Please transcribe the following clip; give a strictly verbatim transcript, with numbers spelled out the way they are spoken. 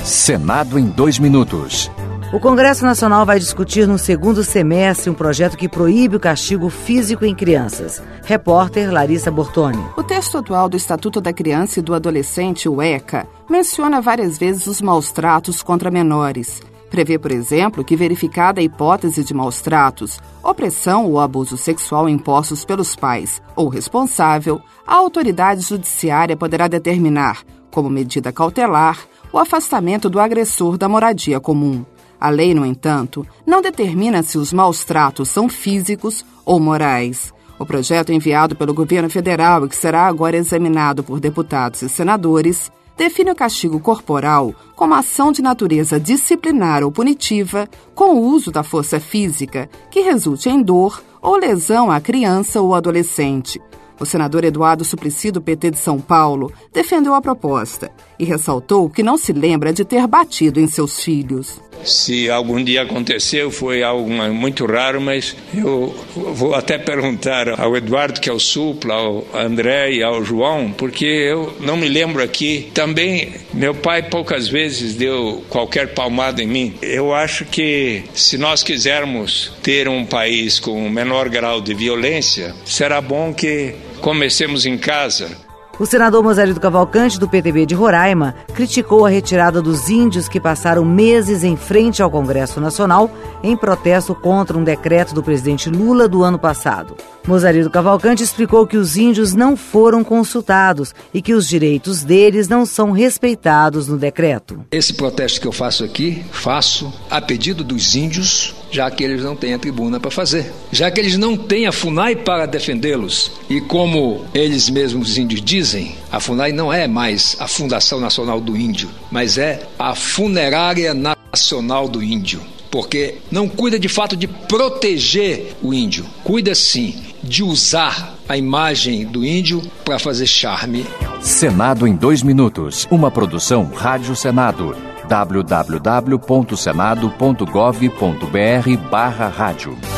Senado em dois minutos. O Congresso Nacional vai discutir no segundo semestre um projeto que proíbe o castigo físico em crianças. Repórter Larissa Bortoni. O texto atual do Estatuto da Criança e do Adolescente, o ECA, menciona várias vezes os maus-tratos contra menores. Prevê, por exemplo, que, verificada a hipótese de maus-tratos, opressão ou abuso sexual impostos pelos pais ou responsável, a autoridade judiciária poderá determinar, como medida cautelar, o afastamento do agressor da moradia comum. A lei, no entanto, não determina se os maus-tratos são físicos ou morais. O projeto enviado pelo governo federal e que será agora examinado por deputados e senadores define o castigo corporal como ação de natureza disciplinar ou punitiva com o uso da força física que resulte em dor ou lesão à criança ou adolescente. O senador Eduardo Suplicy, do P T de São Paulo, defendeu a proposta e ressaltou que não se lembra de ter batido em seus filhos. Se algum dia aconteceu, foi algo muito raro, mas eu vou até perguntar ao Eduardo, que é o Supla, ao André e ao João, porque eu não me lembro aqui. Também, meu pai poucas vezes deu qualquer palmada em mim. Eu acho que se nós quisermos ter um país com menor grau de violência, será bom que comecemos em casa. O senador Mozarido Cavalcante, do P T B de Roraima, criticou a retirada dos índios que passaram meses em frente ao Congresso Nacional em protesto contra um decreto do presidente Lula do ano passado. Mozarido Cavalcante explicou que os índios não foram consultados e que os direitos deles não são respeitados no decreto. Esse protesto que eu faço aqui, faço a pedido dos índios, já que eles não têm a tribuna para fazer, já que eles não têm a FUNAI para defendê-los. E como eles mesmos os índios dizem, a FUNAI não é mais a Fundação Nacional do Índio, mas é a Funerária Nacional do Índio, porque não cuida de fato de proteger o índio, cuida sim de usar a imagem do índio para fazer charme. Senado em dois minutos, uma produção Rádio Senado. w w w ponto senado ponto gov ponto b r barra rádio